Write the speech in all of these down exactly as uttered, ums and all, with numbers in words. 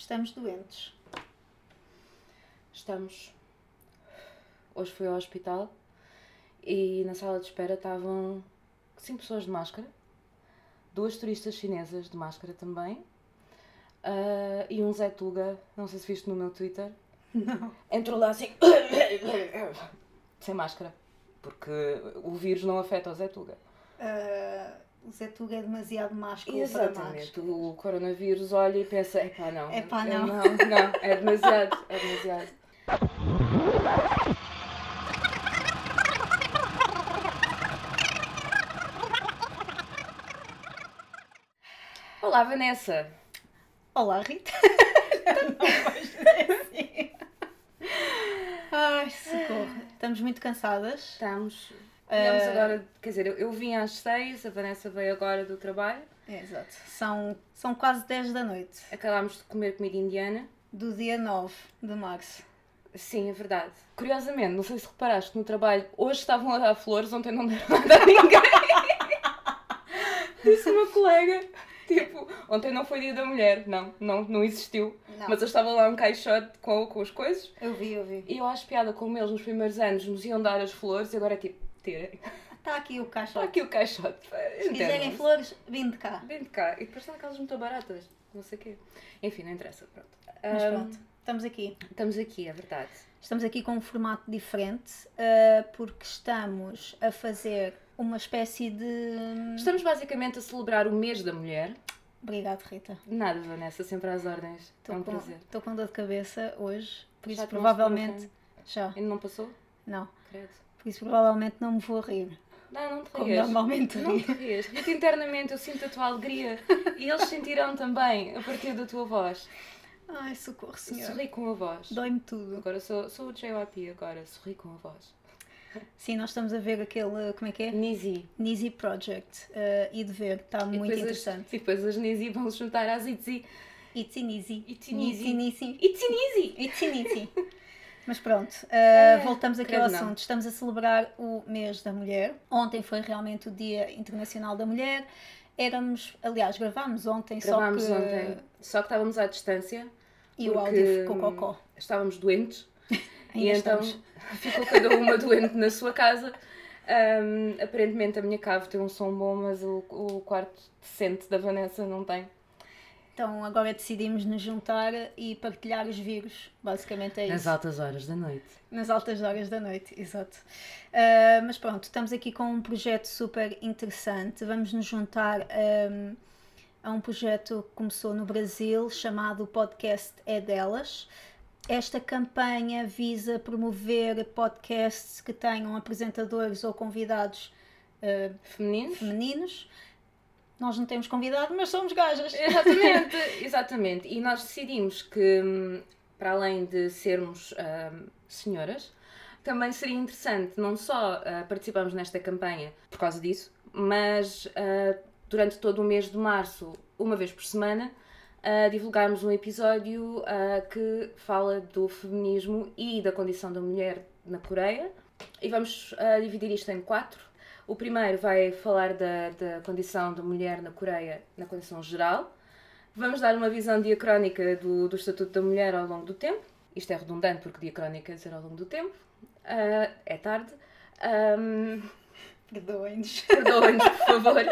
Estamos doentes. Estamos. Hoje fui ao hospital e na sala de espera estavam cinco pessoas de máscara, duas turistas chinesas de máscara também, uh, e um Zé Tuga, não sei se viste no meu Twitter. Não. Entrou lá assim, sem máscara, porque o vírus não afeta o Zé Tuga. Uh, o Zé Tuga é demasiado máscara. Exatamente, o coronavírus olha e pensa, epá não, Epá, não. não. não, não, é demasiado, é demasiado. Olá, Vanessa. Olá, Rita. Não vais dizer assim. Ai, socorro. Estamos muito cansadas. Estamos. Viemos uh... agora, quer dizer, eu, eu vim às seis, a Vanessa veio agora do trabalho. É, exato. São, são quase dez da noite. Acabámos de comer comida indiana. Do dia nove de março. Sim, é verdade. Curiosamente, não sei se reparaste no trabalho, hoje estavam a dar flores, ontem não deram nada a ninguém. Disse uma colega, tipo, ontem não foi dia da mulher, não, não, não existiu. Não. Mas eu estava lá um caixote com, com as coisas. Eu vi, eu vi. E eu acho piada como eles nos primeiros anos nos iam dar as flores e agora é tipo, tirem. Está aqui o caixote. Está aqui o caixote. Se quiserem flores, vim de cá. Vim de cá. E depois estão aquelas muito baratas, não sei o quê. Enfim, não interessa, pronto. Mas pronto, estamos aqui. Estamos aqui, é verdade. Estamos aqui com um formato diferente, uh, porque estamos a fazer uma espécie de... Estamos basicamente a celebrar o mês da mulher. Obrigada, Rita. Nada, Vanessa, sempre às ordens. Tô é um com, prazer. Estou com dor de cabeça hoje, por Já isso provavelmente... Já. Ainda não passou? Não. Credo. Por isso provavelmente não me vou rir. Não, não te Como rias. normalmente Não te rias. Rita, internamente eu sinto a tua alegria e eles sentirão também a partir da tua voz. Ai, socorro, senhor. Sorri com a voz. Dói-me tudo. Agora sou, sou o J Y P agora, sorri com a voz. Sim, nós estamos a ver aquele, como é que é? Nizi. Nizi Project. Uh, e de ver, está muito interessante. As, e depois as Nizi vão se juntar às Itzy. Itzy Nizi. Itzy Nizi. Itzy Nizi. Itzy Nizi. Mas pronto, uh, é, voltamos aqui ao assunto. Não. Estamos a celebrar o mês da mulher. Ontem foi realmente o Dia Internacional da Mulher. Éramos, aliás, gravámos ontem, gravámos só que... ontem, só que estávamos à distância. E o áudio ficou cocó. Estávamos doentes. Ainda e estamos. Então ficou cada uma doente na sua casa. Um, aparentemente a minha cave tem um som bom, mas o, o quarto decente da Vanessa não tem. Então agora decidimos nos juntar e partilhar os vírus, basicamente é isso. Nas altas horas da noite. Nas altas horas da noite, exato. Uh, mas pronto, estamos aqui com um projeto super interessante. Vamos nos juntar um, a um projeto que começou no Brasil, chamado Podcast É Delas. Esta campanha visa promover podcasts que tenham apresentadores ou convidados uh, femininos. femininos. Nós não temos convidado, mas somos gajas. Exatamente, exatamente. E nós decidimos que, para além de sermos uh, senhoras, também seria interessante não só uh, participarmos nesta campanha por causa disso, mas uh, durante todo o mês de março, uma vez por semana, uh, divulgarmos um episódio uh, que fala do feminismo e da condição da mulher na Coreia. E vamos uh, dividir isto em quatro. O primeiro vai falar da, da condição da mulher na Coreia, na condição geral. Vamos dar uma visão diacrónica do, do Estatuto da Mulher ao longo do tempo. Isto é redundante porque diacrónica quer dizer ao longo do tempo. Uh, é tarde. Um, Perdoem-nos. Perdoem-nos, por favor.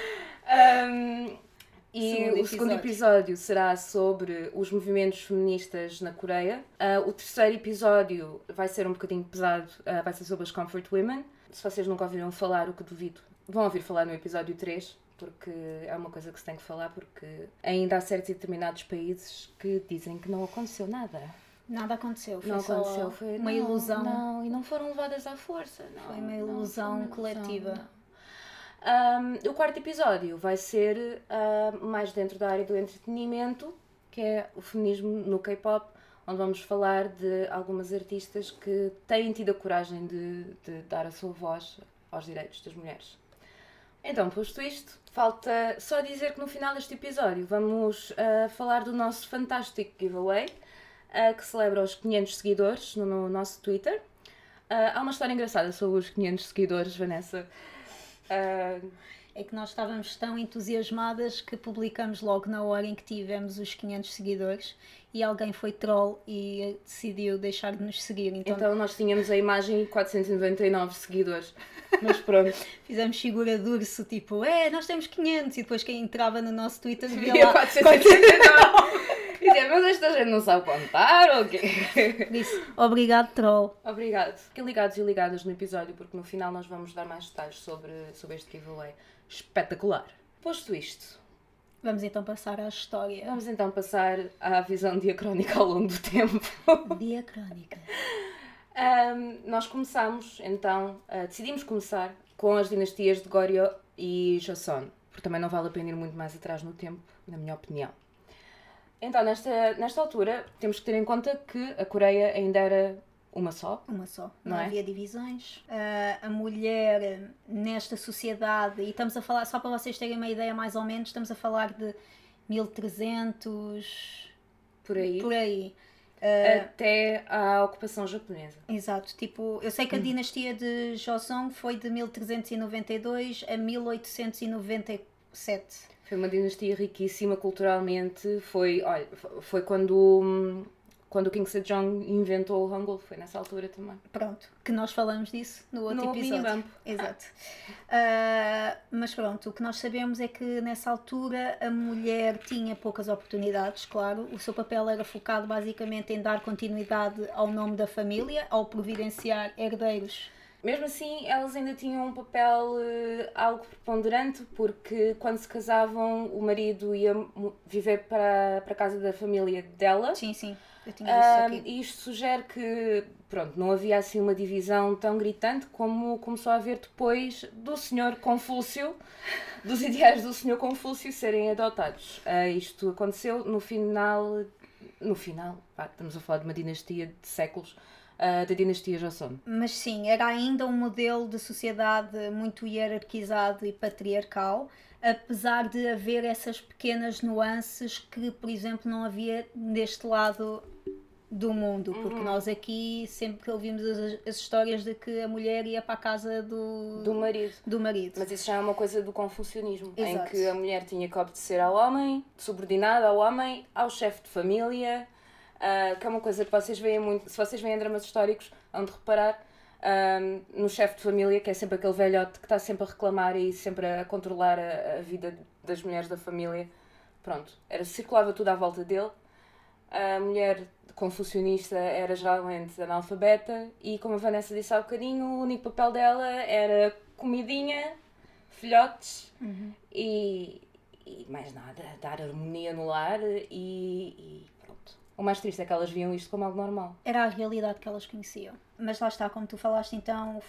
Um, e segundo o segundo episódio será sobre os movimentos feministas na Coreia. Uh, o terceiro episódio vai ser um bocadinho pesado, uh, vai ser sobre as Comfort Women. Se vocês nunca ouviram falar, o que duvido, vão ouvir falar no episódio três, porque é uma coisa que se tem que falar, porque ainda há certos e determinados países que dizem que não aconteceu nada. Nada aconteceu, foi não só aconteceu, foi uma não, ilusão. Não, e não foram levadas à força. Não, foi uma ilusão não, foi uma coletiva. Ilusão, um, o quarto episódio vai ser uh, mais dentro da área do entretenimento, que é o feminismo no K-pop, onde vamos falar de algumas artistas que têm tido a coragem de, de dar a sua voz aos direitos das mulheres. Então, posto isto, falta só dizer que no final deste episódio vamos uh, falar do nosso fantástico giveaway, uh, que celebra os quinhentos seguidores no, no nosso Twitter. Uh, há uma história engraçada sobre os quinhentos seguidores, Vanessa. Uh, é que nós estávamos tão entusiasmadas que publicamos logo na hora em que tivemos os quinhentos seguidores e alguém foi troll e decidiu deixar de nos seguir. Então, então nós tínhamos a imagem quatrocentos e noventa e nove seguidores. Mas pronto. Fizemos figura de urso, tipo, é, nós temos quinhentos, e depois quem entrava no nosso Twitter via, via lá quatrocentos e noventa e nove. E dizia, mas esta gente não sabe contar ou o quê? Por isso, obrigado, troll. Obrigado. Fiquem ligados e ligadas no episódio, porque no final nós vamos dar mais detalhes sobre, sobre este giveaway. Espetacular. Posto isto, vamos então passar à história. Vamos então passar à visão diacrónica ao longo do tempo. Diacrónica. Um, nós começamos, então, uh, decidimos começar com as dinastias de Goryeo e Joseon, porque também não vale a pena ir muito mais atrás no tempo, na minha opinião. Então, nesta, nesta altura, temos que ter em conta que a Coreia ainda era uma só. Uma só. Não, não é? havia divisões. Uh, a mulher nesta sociedade, e estamos a falar, só para vocês terem uma ideia mais ou menos, estamos a falar de mil e trezentos... Por aí. Por aí. Uh, até à ocupação japonesa. Exato, tipo, eu sei que a dinastia de Joseon foi de mil trezentos e noventa e dois a mil oitocentos e noventa e sete. Foi uma dinastia riquíssima culturalmente, foi, olha, foi quando, quando o King Sejong inventou o Hangul, foi nessa altura também. Pronto, que nós falamos disso no outro no episódio. Minibump. Exato. Uh, mas pronto, o que nós sabemos é que nessa altura a mulher tinha poucas oportunidades, claro. O seu papel era focado basicamente em dar continuidade ao nome da família, ao providenciar herdeiros. Mesmo assim, elas ainda tinham um papel uh, algo preponderante, porque quando se casavam, o marido ia viver para, para a casa da família dela. Sim, sim, eu tinha isso aqui. Uh, e isto sugere que, pronto, não havia assim uma divisão tão gritante como começou a haver depois do senhor Confúcio, dos ideais do senhor Confúcio serem adotados. Uh, isto aconteceu no final, no final, pá, estamos a falar de uma dinastia de séculos, Uh, da dinastia Joseon. Mas sim, era ainda um modelo de sociedade muito hierarquizado e patriarcal, apesar de haver essas pequenas nuances que, por exemplo, não havia deste lado do mundo, porque uhum. nós aqui sempre ouvimos as, as histórias de que a mulher ia para a casa do, do, marido. do marido. Mas isso já é uma coisa do confucionismo, Exato. Em que a mulher tinha que obedecer ao homem, subordinada ao homem, ao chefe de família. Uh, que é uma coisa que vocês veem muito, se vocês veem dramas históricos, hão de reparar um, no chefe de família, que é sempre aquele velhote que está sempre a reclamar e sempre a controlar a, a vida das mulheres da família. Pronto, era, circulava tudo à volta dele. A mulher confucionista era geralmente analfabeta e, como a Vanessa disse há bocadinho, o único papel dela era comidinha, filhotes uhum. e, e mais nada, dar harmonia no lar e, e o mais triste é que elas viam isto como algo normal. Era a realidade que elas conheciam. Mas lá está, como tu falaste, então,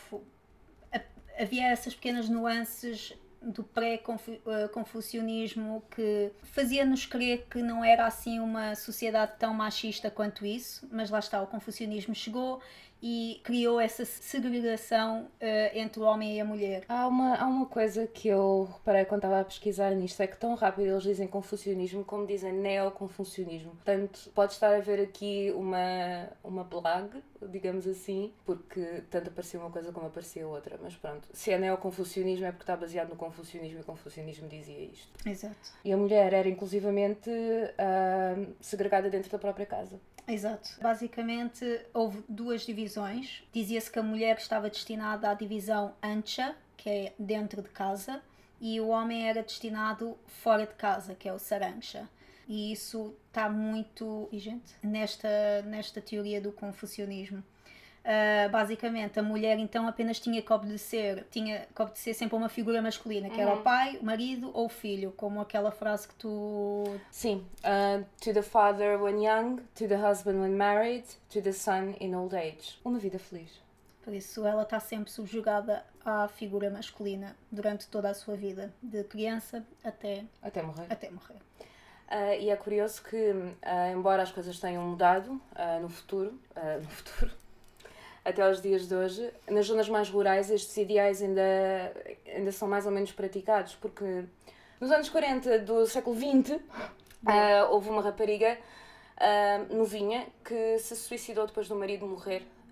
havia essas pequenas nuances do pré-confucionismo que fazia-nos crer que não era assim uma sociedade tão machista quanto isso, mas lá está, o confucionismo chegou e criou essa segregação uh, entre o homem e a mulher. Há uma, há uma coisa que eu reparei quando estava a pesquisar nisto, é que tão rápido eles dizem confucionismo como dizem neoconfucionismo. Portanto, pode estar a haver aqui uma, uma blague, digamos assim, porque tanto aparecia uma coisa como aparecia outra, mas pronto. Se é neoconfucionismo é porque está baseado no confucionismo e o confucionismo dizia isto. Exato. E a mulher era inclusivamente uh, segregada dentro da própria casa. Exato. Basicamente, houve duas divisões. Dizia-se que a mulher estava destinada à divisão Ancha, que é dentro de casa, e o homem era destinado fora de casa, que é o Sarancha. E isso está muito vigente nesta, nesta teoria do confucionismo. Uh, basicamente, a mulher então apenas tinha que obedecer, tinha que obedecer sempre a uma figura masculina, que uhum. era o pai, o marido ou o filho, como aquela frase que tu... Sim, uh, to the father when young, to the husband when married, to the son in old age. Uma vida feliz. Por isso ela está sempre subjugada à figura masculina durante toda a sua vida, de criança até, até morrer. Até morrer. Uh, e é curioso que, uh, embora as coisas tenham mudado uh, no futuro, uh, no futuro, até aos dias de hoje, nas zonas mais rurais estes ideais ainda, ainda são mais ou menos praticados, porque nos anos quarenta do século vinte uh, houve uma rapariga uh, novinha que se suicidou depois do marido morrer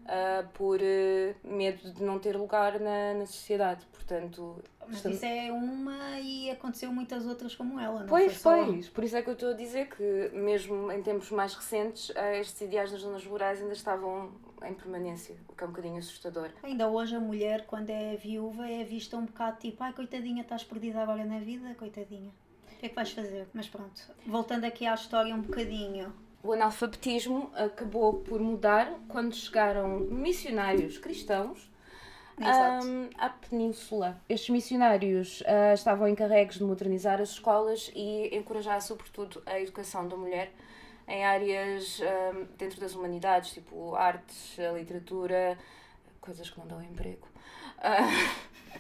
uh, por uh, medo de não ter lugar na, na sociedade. Portanto, mas estamos... isso é uma e aconteceu muitas outras como ela, não pois, foi só... pois, por isso é que eu estou a dizer que mesmo em tempos mais recentes estes ideais nas zonas rurais ainda estavam em permanência, o que é um bocadinho assustador. Ainda hoje a mulher, quando é viúva, é vista um bocado tipo, ai coitadinha, estás perdida agora na vida, coitadinha. O que é que vais fazer? Mas pronto, voltando aqui à história um bocadinho. O analfabetismo acabou por mudar quando chegaram missionários cristãos um, à Península. Estes missionários uh, estavam encarregues de modernizar as escolas e encorajar sobretudo a educação da mulher em áreas um, dentro das humanidades, tipo artes, a literatura, coisas que não dão emprego. Uh,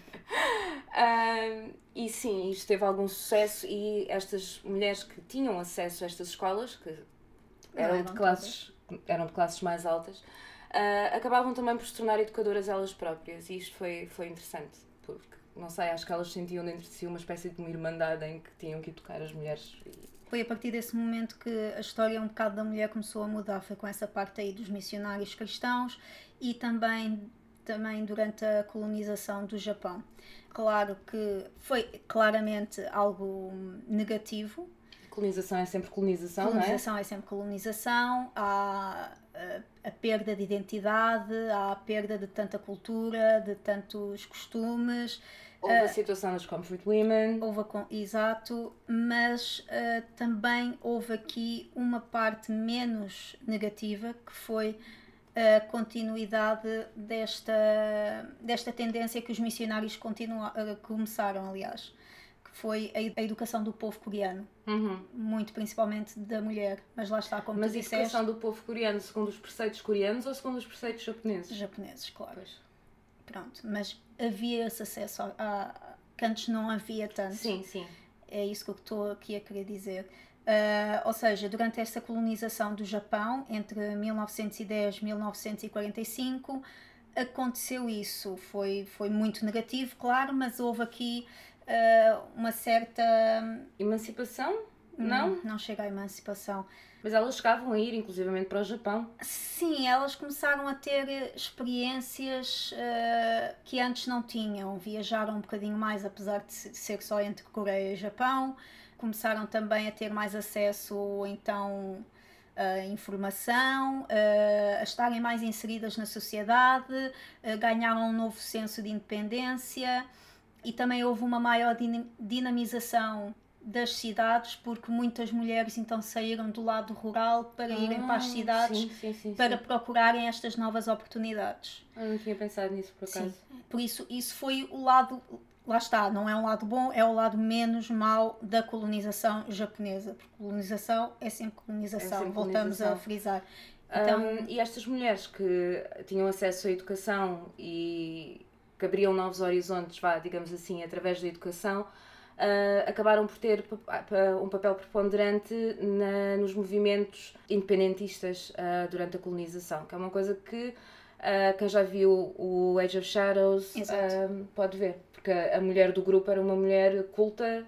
uh, e sim, isto teve algum sucesso e estas mulheres que tinham acesso a estas escolas, que eram, eram de classes, eram de classes mais altas, uh, acabavam também por se tornar educadoras elas próprias, e isto foi, foi interessante, porque, não sei, acho que elas sentiam dentro de si uma espécie de uma irmandade em que tinham que educar as mulheres. E... Foi a partir desse momento que a história um bocado da mulher começou a mudar, foi com essa parte aí dos missionários cristãos e também, também durante a colonização do Japão. Claro que foi claramente algo negativo. Colonização é sempre colonização, colonização não é? é sempre colonização, há a, a perda de identidade, há a perda de tanta cultura, de tantos costumes. Houve a situação das comfort women. Houve a, exato, mas uh, também houve aqui uma parte menos negativa, que foi a continuidade desta, desta tendência que os missionários continua, uh, começaram, aliás, que foi a, a educação do povo coreano, uhum. muito principalmente da mulher, mas lá está, como mas tu disseste... Mas a educação do povo coreano segundo os preceitos coreanos ou segundo os preceitos japoneses? Japoneses, claro. Pois. Pronto, mas havia esse acesso a, a, que antes não havia tanto. Sim, sim. É isso que eu estou aqui a querer dizer. Uh, ou seja, durante esta colonização do Japão, entre mil novecentos e dez e mil novecentos e quarenta e cinco, aconteceu isso. Foi, foi muito negativo, claro, mas houve aqui uh, uma certa... Emancipação? Não? Não, não chega à emancipação. Mas elas chegavam a ir, inclusivamente, para o Japão? Sim, elas começaram a ter experiências uh, que antes não tinham. Viajaram um bocadinho mais, apesar de ser só entre Coreia e Japão. Começaram também a ter mais acesso, então, a informação, uh, a estarem mais inseridas na sociedade, uh, ganharam um novo senso de independência e também houve uma maior dinamização das cidades, porque muitas mulheres então saíram do lado rural para ah, irem para as cidades, sim, sim, sim, para sim. procurarem estas novas oportunidades. Eu não tinha pensado nisso, por acaso. Sim. Por isso, isso foi o lado, lá está, não é um lado bom, é o lado menos mau da colonização japonesa, porque colonização é sempre colonização, é sempre voltamos colonização. a frisar. Então, um, e estas mulheres que tinham acesso à educação e que abriam novos horizontes, vá, digamos assim, através da educação, Uh, acabaram por ter um papel preponderante na, nos movimentos independentistas uh, durante a colonização, que é uma coisa que uh, quem já viu o Age of Shadows uh, pode ver, porque a mulher do grupo era uma mulher culta,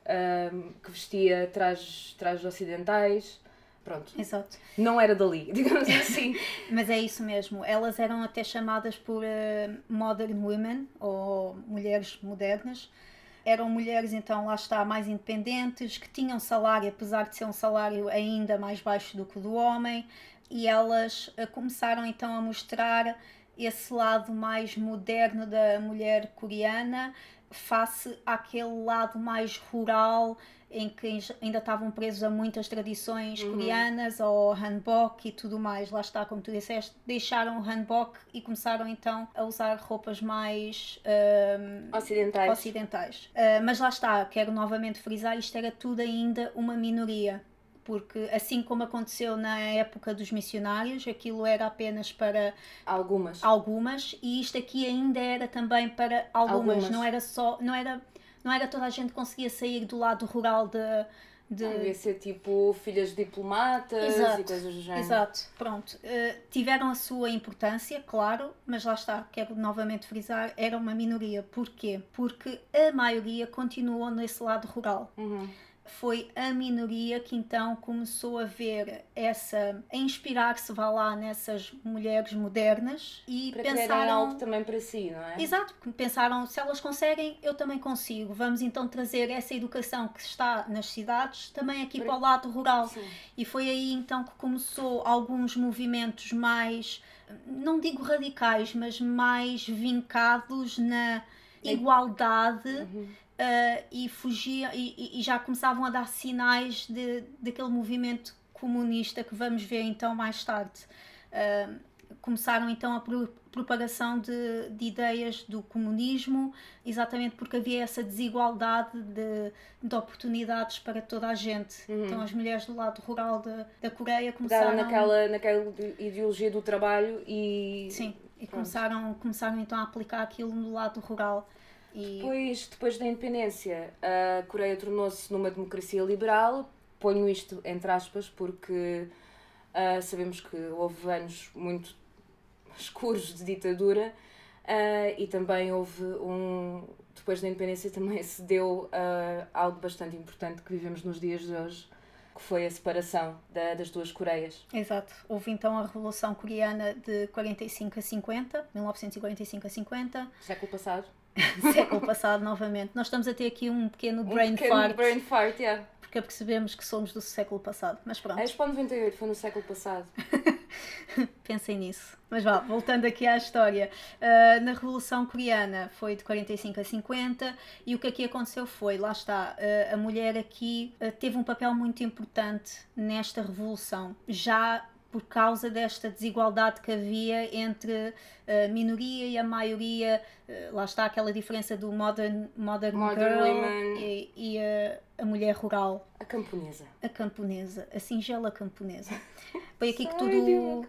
uh, que vestia trajes, trajes ocidentais, pronto. Exato. Não era dali, digamos assim. Mas é isso mesmo, elas eram até chamadas por uh, modern women, ou mulheres modernas. Eram mulheres, então, lá está, mais independentes, que tinham salário, apesar de ser um salário ainda mais baixo do que o do homem, e elas uh, começaram, então, a mostrar esse lado mais moderno da mulher coreana, face àquele lado mais rural, em que ainda estavam presos a muitas tradições uhum. coreanas, ao hanbok e tudo mais. Lá está, como tu disseste, deixaram o hanbok e começaram então a usar roupas mais um, ocidentais. ocidentais. Uh, mas lá está, quero novamente frisar, isto era tudo ainda uma minoria, porque assim como aconteceu na época dos missionários, aquilo era apenas para algumas, algumas e isto aqui ainda era também para algumas, algumas. não era só, não era Não era toda a gente que conseguia sair do lado rural de... de... Não, devia ser tipo filhas de diplomatas exato, e coisas do género. Exato, pronto. Uh, tiveram a sua importância, claro, mas lá está, quero novamente frisar, era uma minoria. Porquê? Porque a maioria continuou nesse lado rural. Uhum. foi a minoria que então começou a ver essa, a inspirar-se, vá lá, nessas mulheres modernas e para pensaram... quererem algo também para si, não é? Exato, porque pensaram, se elas conseguem, eu também consigo. Vamos então trazer essa educação que está nas cidades também aqui para, para o lado rural. Sim. E foi aí então que começou alguns movimentos mais, não digo radicais, mas mais vincados na igualdade. Uhum. Uh, e fugiam e, e já começavam a dar sinais de, daquele movimento comunista que vamos ver então mais tarde. Uh, começaram então a pro, propagação de, de ideias do comunismo, exatamente porque havia essa desigualdade de, de oportunidades para toda a gente. Uhum. Então as mulheres do lado rural da, da Coreia começaram... Pegaram naquela, naquela ideologia do trabalho e... Sim, e começaram, começaram então a aplicar aquilo no lado rural. E... Depois, depois da independência, a Coreia tornou-se numa democracia liberal. Ponho isto entre aspas porque uh, sabemos que houve anos muito escuros de ditadura uh, e também houve um... Depois da independência também se deu uh, algo bastante importante que vivemos nos dias de hoje, que foi a separação da, das duas Coreias. Exato. Houve então a Revolução Coreana de quarenta e cinco a cinquenta, mil novecentos e quarenta e cinco a cinquenta. Século passado. Século passado, novamente. Nós estamos a ter aqui um pequeno um brain pequeno fart. brain fart, yeah. Porque percebemos que somos do século passado. Mas pronto. A Expo noventa e oito foi no século passado. Pensem nisso. Mas vá, voltando aqui à história. Uh, na Revolução Coreana foi de quarenta e cinco a cinquenta e o que aqui aconteceu foi, lá está, uh, a mulher aqui uh, teve um papel muito importante nesta revolução. Já por causa desta desigualdade que havia entre a minoria e a maioria, lá está aquela diferença do modern, modern, modern girl women. e, e a, a mulher rural. A camponesa. A camponesa, a singela camponesa. Foi aqui que tudo...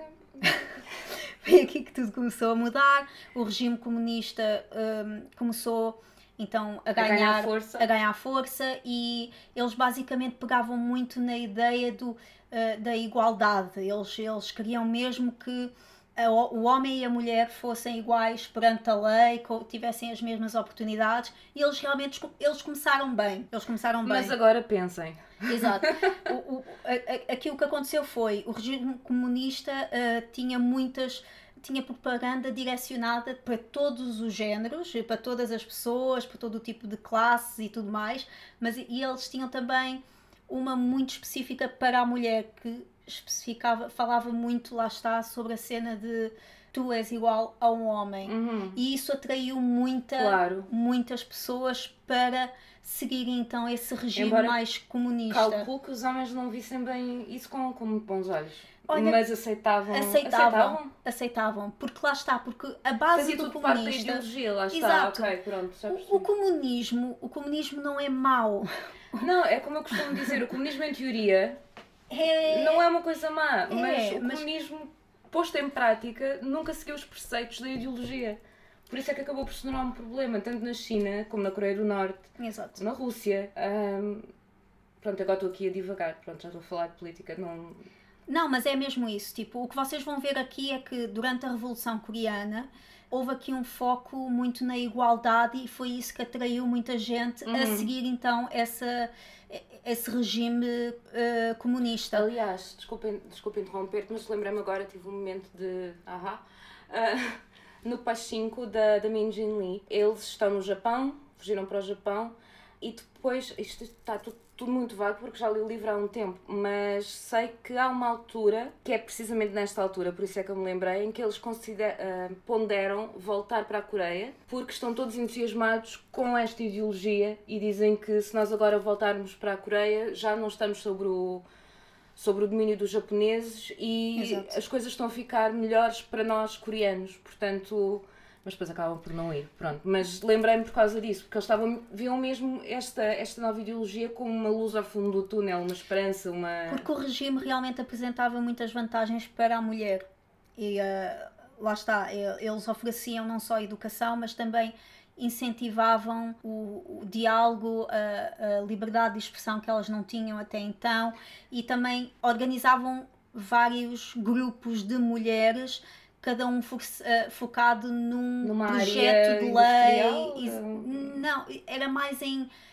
Foi aqui que tudo começou a mudar, o regime comunista um, começou... Então, a ganhar, a ganhar força. a ganhar força e eles basicamente pegavam muito na ideia do, uh, da igualdade. Eles, eles queriam mesmo que a, o homem e a mulher fossem iguais perante a lei, que tivessem as mesmas oportunidades e eles realmente eles começaram bem. Eles começaram bem. Mas agora pensem. Exato. O, o, a, a, aqui o que aconteceu foi, o regime comunista uh, tinha muitas... tinha propaganda direcionada para todos os géneros, para todas as pessoas, para todo o tipo de classes e tudo mais, mas e eles tinham também uma muito específica para a mulher, que especificava, falava muito, lá está, sobre a cena de tu és igual a um homem. Uhum. E isso atraiu muita, claro. muitas pessoas para seguirem então esse regime Embora mais comunista. Calculo que os homens não vissem bem isso com, com muito bons olhos. Olha, mas aceitavam, aceitavam, aceitavam, aceitavam, porque lá está, porque a base Fazia do tudo comunista... parte da ideologia, lá está, exato. ok, pronto, já o, o comunismo, o comunismo não é mau. Não, é como eu costumo dizer, o comunismo em teoria é... não é uma coisa má, é, mas o mas... comunismo posto em prática nunca seguiu os preceitos da ideologia. Por isso é que acabou por se tornar um problema, tanto na China como na Coreia do Norte, exato. Na Rússia. Um, pronto, agora estou aqui a divagar, pronto, já estou a falar de política, não... Não, mas é mesmo isso. Tipo, o que vocês vão ver aqui é que durante a Revolução Coreana houve aqui um foco muito na igualdade e foi isso que atraiu muita gente uhum. a seguir então essa, esse regime uh, comunista. Aliás, desculpa, desculpa interromper-te, mas lembrei-me agora, tive um momento de ahá. Uh, no Pachinko da, da Min Jin Lee, eles estão no Japão, fugiram para o Japão e depois, isto está tudo tudo muito vago porque já li o livro há um tempo, mas sei que há uma altura, que é precisamente nesta altura, por isso é que eu me lembrei, em que eles consider, uh, ponderam voltar para a Coreia porque estão todos entusiasmados com esta ideologia e dizem que se nós agora voltarmos para a Coreia já não estamos sobre o, sobre o domínio dos japoneses e exato. As coisas estão a ficar melhores para nós coreanos, portanto... Mas depois acabam por não ir, pronto. Mas lembrei-me por causa disso, porque eles estavam, viam mesmo esta, esta nova ideologia como uma luz ao fundo do túnel, uma esperança, uma... Porque o regime realmente apresentava muitas vantagens para a mulher. E uh, lá está, eles ofereciam não só educação, mas também incentivavam o, o diálogo, a, a liberdade de expressão que elas não tinham até então. E também organizavam vários grupos de mulheres, cada um fo- uh, focado num Numa projeto de lei. Ou... Não, era mais em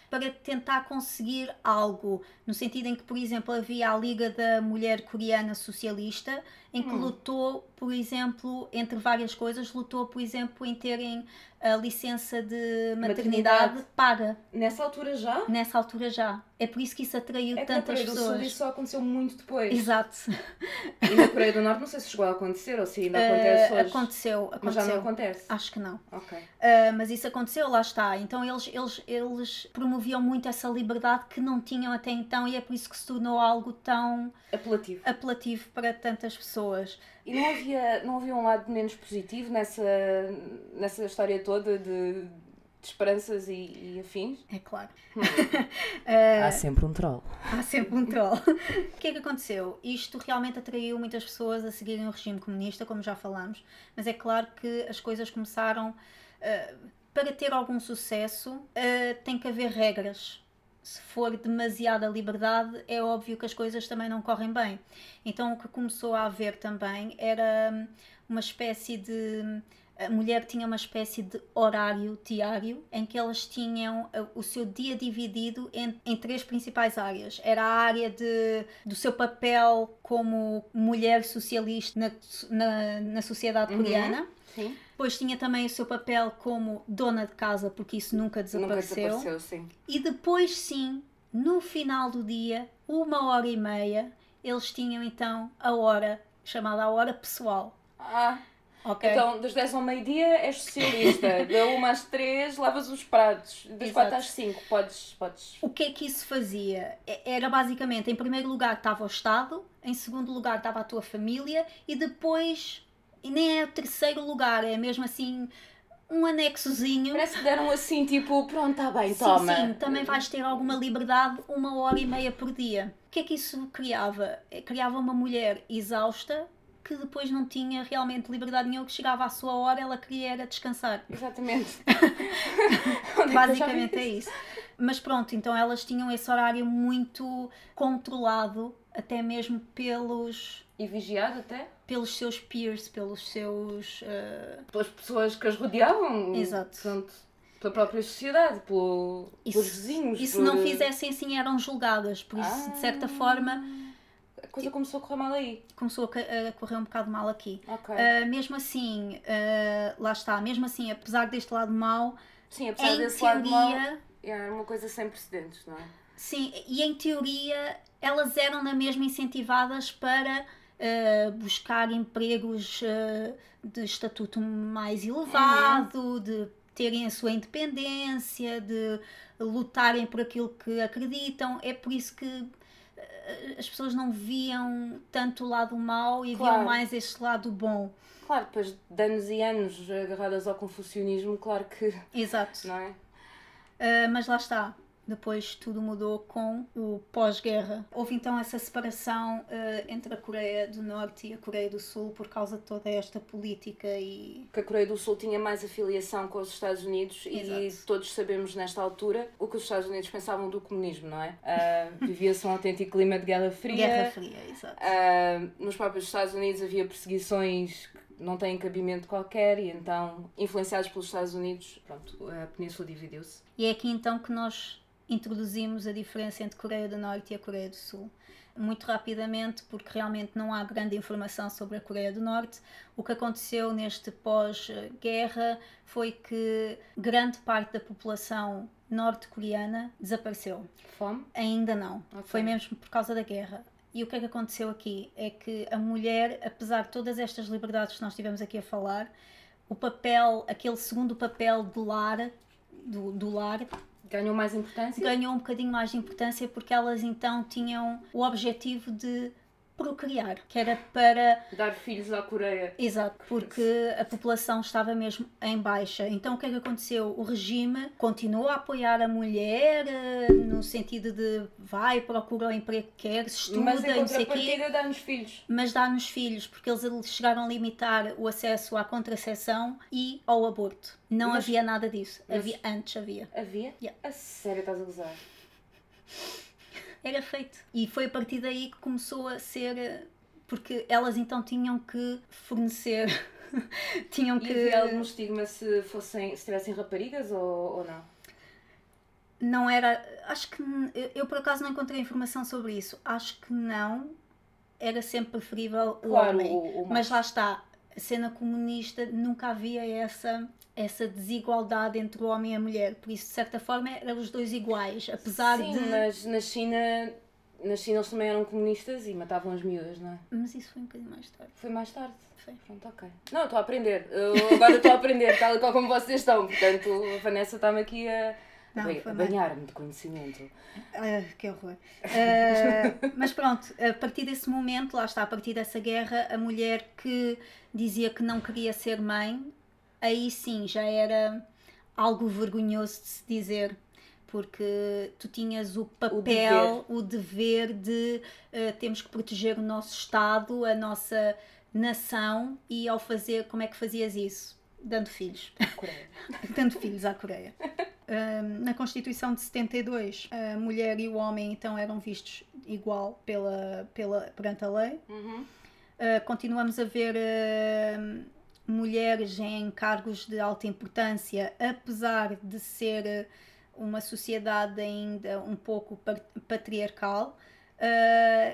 para tentar conseguir algo, no sentido em que, por exemplo, havia a Liga da Mulher Coreana Socialista, em que hum. lutou, por exemplo, entre várias coisas, lutou, por exemplo, em terem a licença de maternidade, maternidade paga. Nessa altura já? Nessa altura já. É por isso que isso atraiu é tantas pessoas. É que na Coreia do Sul isso só aconteceu muito depois. Exato. E na Coreia do Norte não sei se chegou a acontecer ou se ainda acontece hoje. Uh, aconteceu, aconteceu. Mas já não acontece? Acho que não. Ok. Uh, mas isso aconteceu, lá está. Então eles, eles, eles promoviam muito essa liberdade que não tinham até então e é por isso que se tornou algo tão... apelativo. Apelativo para tantas pessoas. E não havia, não havia um lado menos positivo nessa, nessa história toda de, de esperanças e, e afins? É claro. Hum. uh, há sempre um troll. Há sempre um troll. O que é que aconteceu? Isto realmente atraiu muitas pessoas a seguirem o regime comunista, como já falámos, mas é claro que as coisas começaram... Uh, para ter algum sucesso, uh, tem que haver regras. Se for demasiada liberdade, é óbvio que as coisas também não correm bem. Então o que começou a haver também era uma espécie de... A mulher tinha uma espécie de horário diário em que elas tinham o seu dia dividido em, em três principais áreas. Era a área de, do seu papel como mulher socialista na, na, na sociedade uhum. coreana. Sim. Depois tinha também o seu papel como dona de casa, porque isso nunca desapareceu. Nunca desapareceu, sim. E depois, sim, no final do dia, uma hora e meia, eles tinham então a hora, chamada a hora pessoal. Ah, okay. Então das dez ao meio-dia és socialista, da uma às três lavas os pratos, das quatro às cinco podes, podes... O que é que isso fazia? Era basicamente, em primeiro lugar estava o Estado, em segundo lugar estava a tua família e depois... E nem é o terceiro lugar, é mesmo assim um anexozinho. Parece que deram assim, tipo, pronto, está bem, sim, toma. Sim, também vais ter alguma liberdade uma hora e meia por dia. O que é que isso criava? Criava uma mulher exausta que depois não tinha realmente liberdade nenhuma, que chegava à sua hora, ela queria era descansar. Exatamente. Basicamente é isso. Mas pronto, então elas tinham esse horário muito controlado, até mesmo pelos... E vigiado até? Pelos seus peers, pelos seus... Uh... Pelas pessoas que as rodeavam. Exato. Portanto, pela própria sociedade, pelo, e pelos se, vizinhos. E se por... não fizessem assim eram julgadas, por isso ah, de certa forma... A coisa começou a correr mal aí. Começou a correr um bocado mal aqui. Okay. Uh, mesmo assim, uh, lá está, mesmo assim, apesar deste lado mau... Sim, apesar desse teoria, lado mau, era uma coisa sem precedentes, não é? Sim, e em teoria elas eram na mesma incentivadas para... Uh, buscar empregos uh, de estatuto mais elevado, uhum. de terem a sua independência, de lutarem por aquilo que acreditam. É por isso que uh, as pessoas não viam tanto o lado mau e claro. Viam mais este lado bom. Claro, depois de anos e anos agarradas ao confucionismo, claro que... Exato. Não é? Uh, mas lá está. Depois tudo mudou com o pós-guerra. Houve então essa separação uh, entre a Coreia do Norte e a Coreia do Sul por causa de toda esta política e... Que a Coreia do Sul tinha mais afiliação com os Estados Unidos. Exato. E todos sabemos nesta altura o que os Estados Unidos pensavam do comunismo, não é? Uh, vivia-se um autêntico clima de Guerra Fria. Guerra Fria, exato. Uh, nos próprios Estados Unidos havia perseguições que não têm cabimento qualquer e então, influenciados pelos Estados Unidos, pronto, a península dividiu-se. E é aqui então que nós... introduzimos a diferença entre a Coreia do Norte e a Coreia do Sul. Muito rapidamente, porque realmente não há grande informação sobre a Coreia do Norte. O que aconteceu neste pós-guerra foi que grande parte da população norte-coreana desapareceu. Fome? Ainda não. Okay. Foi mesmo por causa da guerra. E o que é que aconteceu aqui? É que a mulher, apesar de todas estas liberdades que nós estivemos aqui a falar, o papel, aquele segundo papel de lar, do, do lar, ganhou mais importância? Ganhou um bocadinho mais de importância porque elas então tinham o objetivo de procriar, que era para... dar filhos à Coreia. Exato, porque a população estava mesmo em baixa. Então o que é que aconteceu? O regime continuou a apoiar a mulher no sentido de vai, procura o emprego que quer, estuda, mas em não sei contrapartida dá-nos filhos. Mas dá-nos filhos, porque eles chegaram a limitar o acesso à contracepção e ao aborto. Não mas, havia nada disso. Mas, havia, antes havia. Havia? Yeah. A sério, estás a gozar? Era feito. E foi a partir daí que começou a ser... Porque elas então tinham que fornecer... tinham e que... havia algum estigma se, fossem, se tivessem raparigas ou, ou não? não era, acho que, eu, eu por acaso não encontrei informação sobre isso, acho que não, era sempre preferível o Claro, homem, o- o mas macho. lá está, a cena comunista nunca havia essa, essa desigualdade entre o homem e a mulher, por isso de certa forma eram os dois iguais, apesar Sim, de... mas na China, na China eles também eram comunistas e matavam as miúdas, não é? Mas isso foi um bocadinho mais tarde. Foi mais tarde. Foi. Pronto, ok. Não, eu estou a aprender. Eu agora estou a aprender, tal e qual como vocês estão. Portanto, a Vanessa está-me aqui a, a, Não, ba- foi a mais- banhar-me de conhecimento. Ah, que horror. Ah, mas pronto, a partir desse momento, lá está, a partir dessa guerra, a mulher que dizia que não queria ser mãe, aí sim já era algo vergonhoso de se dizer, porque tu tinhas o papel, o dever, de ah, temos que proteger o nosso Estado, a nossa nação, e ao fazer, como é que fazias isso? Dando filhos. Coreia. Dando filhos à Coreia. Um, na Constituição de setenta e dois, a mulher e o homem então eram vistos igual pela, pela, perante a lei. Uhum. Uh, continuamos a ver uh, mulheres em cargos de alta importância, apesar de ser uma sociedade ainda um pouco patriarcal. Uh,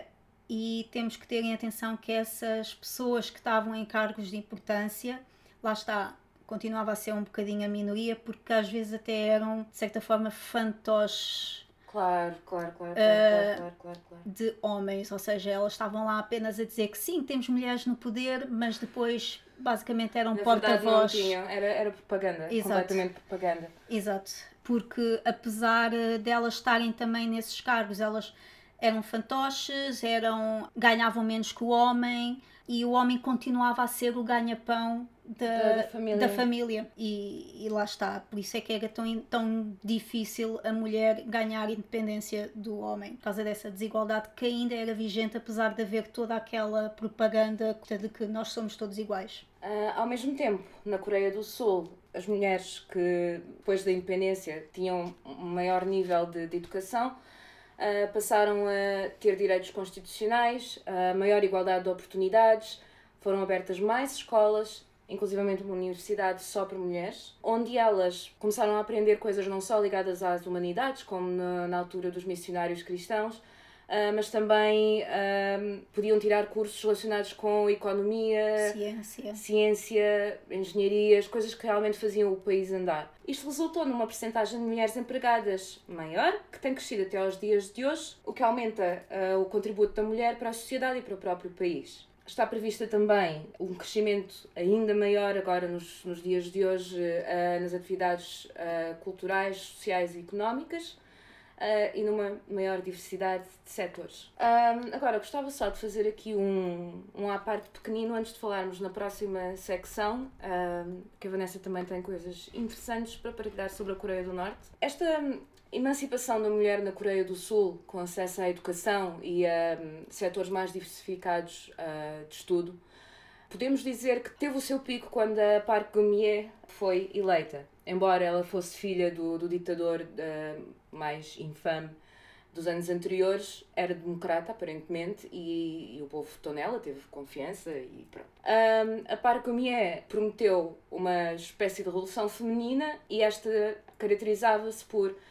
e temos que ter em atenção que essas pessoas que estavam em cargos de importância, lá está, continuava a ser um bocadinho a minoria, porque às vezes até eram, de certa forma, fantoches Claro, claro, claro, claro, uh, claro, claro, claro. de homens, ou seja, elas estavam lá apenas a dizer que sim, temos mulheres no poder, mas depois basicamente eram porta-voz. Não tinham, era, era propaganda, Exato. Completamente propaganda. Exato, porque apesar delas estarem também nesses cargos, elas eram fantoches, eram, ganhavam menos que o homem, e o homem continuava a ser o ganha-pão da, da, da família, da família. E, e lá está, por isso é que era tão, tão difícil a mulher ganhar independência do homem, por causa dessa desigualdade que ainda era vigente, apesar de haver toda aquela propaganda de que nós somos todos iguais. Uh, ao mesmo tempo, na Coreia do Sul, as mulheres que depois da independência tinham um maior nível de, de educação, Uh, passaram a ter direitos constitucionais, a uh, maior igualdade de oportunidades, foram abertas mais escolas, inclusivamente uma universidade só para mulheres, onde elas começaram a aprender coisas não só ligadas às humanidades, como na, na altura dos missionários cristãos, uh, mas também uh, podiam tirar cursos relacionados com economia, ciência. ciência, engenharias, coisas que realmente faziam o país andar. Isto resultou numa percentagem de mulheres empregadas maior, que tem crescido até aos dias de hoje, o que aumenta uh, o contributo da mulher para a sociedade e para o próprio país. Está prevista também um crescimento ainda maior agora nos, nos dias de hoje uh, nas atividades uh, culturais, sociais e económicas, Uh, e numa maior diversidade de setores. Um, agora, gostava só de fazer aqui um, um à parte pequenino antes de falarmos na próxima secção, um, que a Vanessa também tem coisas interessantes para partilhar sobre a Coreia do Norte. Esta emancipação da mulher na Coreia do Sul, com acesso à educação e a um, setores mais diversificados uh, de estudo, podemos dizer que teve o seu pico quando a Park Geun-hye foi eleita. Embora ela fosse filha do, do ditador uh, mais infame dos anos anteriores, era democrata, aparentemente, e, e o povo votou nela, teve confiança e pronto. Um, a Park Geun-hye prometeu uma espécie de revolução feminina e esta caracterizava-se por uh,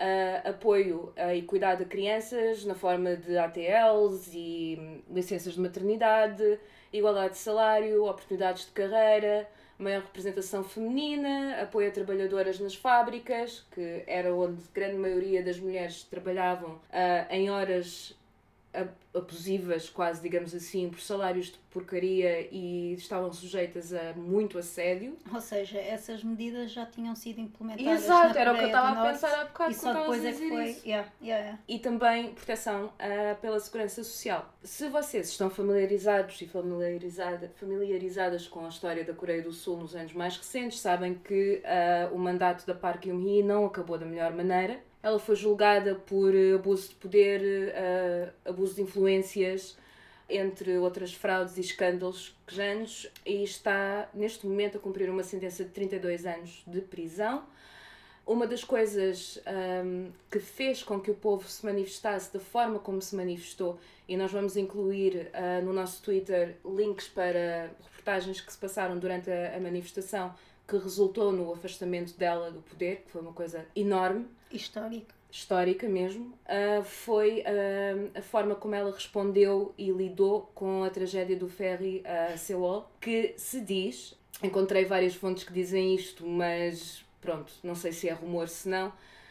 apoio e cuidado a crianças na forma de A T Ls e licenças de maternidade, igualdade de salário, oportunidades de carreira, maior representação feminina, apoio a trabalhadoras nas fábricas, que era onde a grande maioria das mulheres trabalhavam uh, em horas abusivas, quase, digamos assim, por salários de porcaria e estavam sujeitas a muito assédio. Ou seja, essas medidas já tinham sido implementadas. Exato, na era o que eu Coreia estava a pensar há bocado e só depois é que foi. Yeah, yeah, yeah. E também proteção uh, pela segurança social. Se vocês estão familiarizados e familiarizada, familiarizadas com a história da Coreia do Sul nos anos mais recentes, sabem que uh, o mandato da Park Geun-hye não acabou da melhor maneira. Ela foi julgada por abuso de poder, uh, abuso de influências, entre outras fraudes e escândalos quejantes, e está neste momento a cumprir uma sentença de trinta e dois anos de prisão. Uma das coisas um, que fez com que o povo se manifestasse da forma como se manifestou, e nós vamos incluir uh, no nosso Twitter links para reportagens que se passaram durante a, a manifestação, que resultou no afastamento dela do poder, que foi uma coisa enorme. Histórica. Histórica mesmo, uh, foi uh, a forma como ela respondeu e lidou com a tragédia do ferry a uh, Sewol, que se diz, encontrei várias fontes que dizem isto, mas pronto, não sei se é rumor, se não.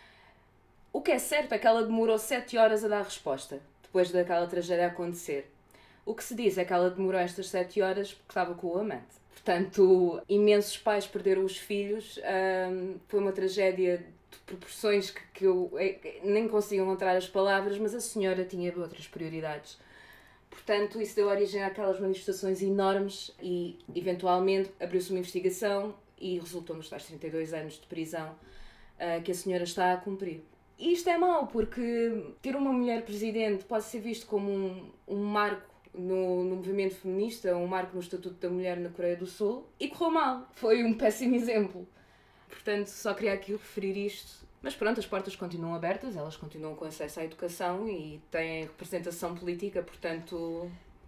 O que é certo é que ela demorou sete horas a dar resposta, depois daquela tragédia acontecer. O que se diz é que ela demorou estas sete horas porque estava com o amante. Portanto, imensos pais perderam os filhos, um, foi uma tragédia de proporções que, que eu nem consigo encontrar as palavras, mas a senhora tinha outras prioridades. Portanto, isso deu origem àquelas manifestações enormes e, eventualmente, abriu-se uma investigação e resultou nos tais trinta e dois anos de prisão uh, que a senhora está a cumprir. E isto é mau, porque ter uma mulher presidente pode ser visto como um, um marco no, no movimento feminista, um marco no Estatuto da Mulher na Coreia do Sul, e correu mal. Foi um péssimo exemplo. Portanto, só queria aqui referir isto. Mas pronto, as portas continuam abertas, elas continuam com acesso à educação e têm representação política, portanto...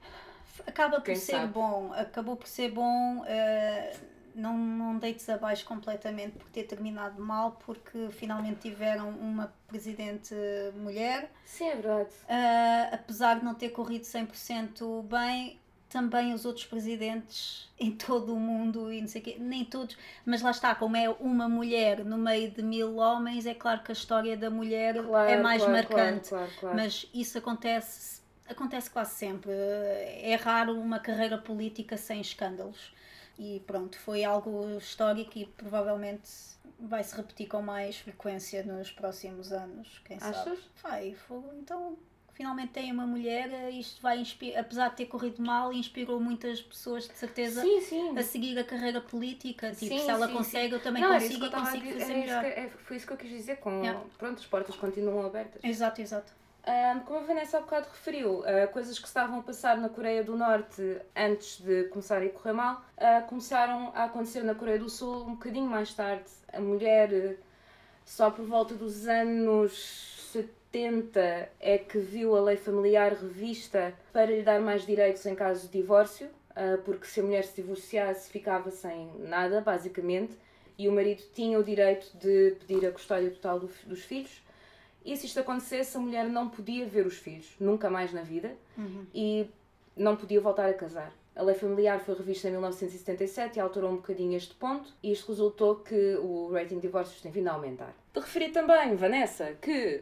Acaba por ser sabe? bom, acabou por ser bom... Uh... Não, não deites abaixo completamente por ter terminado mal, porque finalmente tiveram uma presidente mulher. Sim, é verdade. Uh, apesar de não ter corrido cem por cento bem, também os outros presidentes em todo o mundo, e não sei o quê, nem todos, mas lá está, como é uma mulher no meio de mil homens, é claro que a história da mulher claro, é mais claro, marcante. Claro, claro, claro. Mas isso acontece, acontece quase sempre. É raro uma carreira política sem escândalos. E pronto, foi algo histórico e provavelmente vai se repetir com mais frequência nos próximos anos, quem Achas? sabe. Vai, foi, então finalmente tem uma mulher, isto vai inspirar, apesar de ter corrido mal, inspirou muitas pessoas de certeza sim, sim. a seguir a carreira política, tipo, sim, se ela sim, consegue, sim. eu também não, consigo e consigo fazer é melhor. Que, é, foi isso que eu quis dizer com, yeah. Pronto, as portas continuam abertas. Exato, exato. Um, como a Vanessa há bocado referiu, uh, coisas que estavam a passar na Coreia do Norte antes de começarem a correr mal, uh, começaram a acontecer na Coreia do Sul um bocadinho mais tarde. A mulher, uh, só por volta dos anos setenta, é que viu a lei familiar revista para lhe dar mais direitos em caso de divórcio, uh, porque se a mulher se divorciasse ficava sem nada, basicamente, e o marido tinha o direito de pedir a custódia total do, dos filhos. E se isto acontecesse, a mulher não podia ver os filhos, nunca mais na vida, uhum. e não podia voltar a casar. A lei familiar foi revista em mil novecentos e setenta e sete e alterou um bocadinho este ponto, e isto resultou que o rating de divórcios tem vindo a aumentar. De referir também, Vanessa, que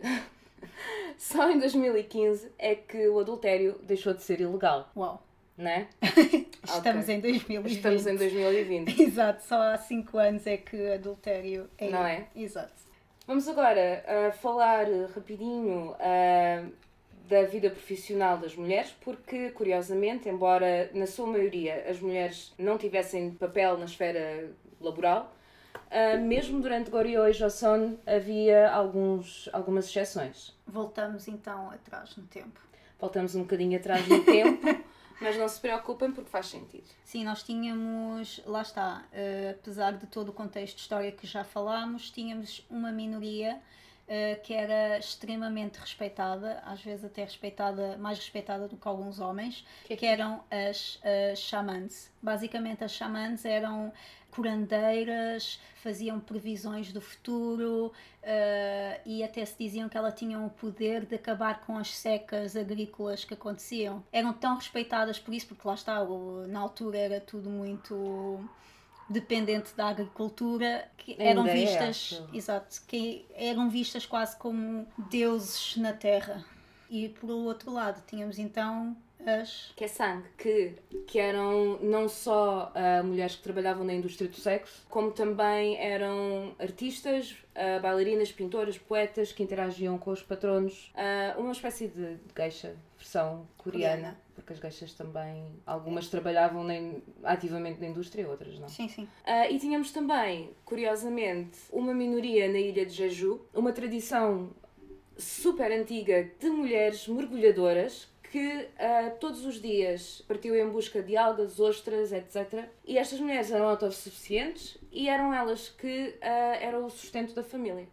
só em dois mil e quinze é que o adultério deixou de ser ilegal. Uau! Não é? Estamos okay. em dois mil e vinte. Estamos em dois mil e vinte. Exato, só há cinco anos é que adultério é... Não é? Exato. Vamos agora uh, falar rapidinho uh, da vida profissional das mulheres, porque, curiosamente, embora na sua maioria as mulheres não tivessem papel na esfera laboral, uh, mesmo durante Goryeo e Joseon havia alguns, algumas exceções. Voltamos então atrás no tempo. Voltamos um bocadinho atrás no tempo. Mas não se preocupem porque faz sentido. Sim, nós tínhamos, lá está, uh, apesar de todo o contexto histórico que já falámos, tínhamos uma minoria uh, que era extremamente respeitada, às vezes até respeitada, mais respeitada do que alguns homens, que, que eram as uh, xamãs. Basicamente as xamãs eram curandeiras, faziam previsões do futuro uh, e até se diziam que elas tinham o poder de acabar com as secas agrícolas que aconteciam. Eram tão respeitadas por isso, porque lá está, o, na altura era tudo muito dependente da agricultura, que eram Ainda vistas, é, exato, que eram vistas quase como deuses na terra. E por outro lado tínhamos então as... Que é sangue, que, que eram não só uh, mulheres que trabalhavam na indústria do sexo, como também eram artistas, uh, bailarinas, pintoras, poetas que interagiam com os patronos. Uh, uma espécie de, de geisha, versão coreana, coreana, porque as geishas também, algumas trabalhavam na, ativamente na indústria, outras não. Sim, sim. Uh, e tínhamos também, curiosamente, uma minoria na ilha de Jeju, uma tradição super antiga de mulheres mergulhadoras que uh, todos os dias partiam em busca de algas, ostras, etcétera. E estas mulheres eram autossuficientes e eram elas que uh, eram o sustento da família.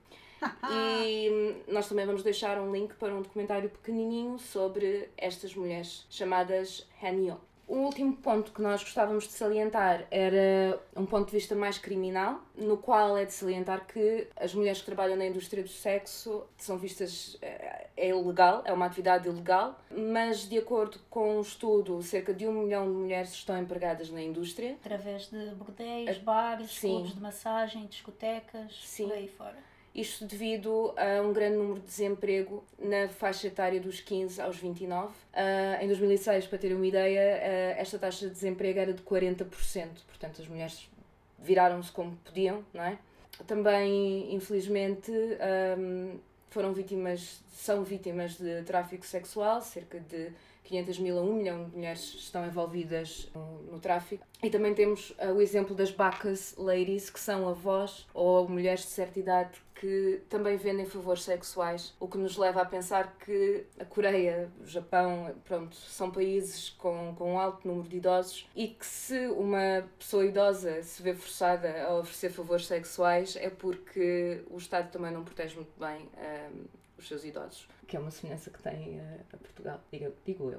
E nós também vamos deixar um link para um documentário pequenininho sobre estas mulheres chamadas Hanyo. O último ponto que nós gostávamos de salientar era um ponto de vista mais criminal, no qual é de salientar que as mulheres que trabalham na indústria do sexo são vistas, é ilegal, é uma atividade ilegal, mas de acordo com um estudo, cerca de um milhão de mulheres estão empregadas na indústria. Através de bordéis, bares, Sim. clubes de massagem, discotecas, Sim. por aí fora. Isto devido a um grande número de desemprego na faixa etária dos quinze aos vinte e nove. Uh, em dois mil e seis, para terem uma ideia, uh, esta taxa de desemprego era de quarenta por cento. Portanto, as mulheres viraram-se como podiam, não é? Também, infelizmente, um, foram vítimas, são vítimas de tráfico sexual, cerca de quinhentas mil a um milhão de mulheres estão envolvidas no, no tráfico. E também temos uh, o exemplo das Bacchus Ladies, que são avós ou mulheres de certa idade que também vendem favores sexuais, o que nos leva a pensar que a Coreia, o Japão, pronto, são países com, com um alto número de idosos e que se uma pessoa idosa se vê forçada a oferecer favores sexuais é porque o Estado também não protege muito bem um, os seus idosos, que é uma semelhança que tem uh, a Portugal, digo, digo eu.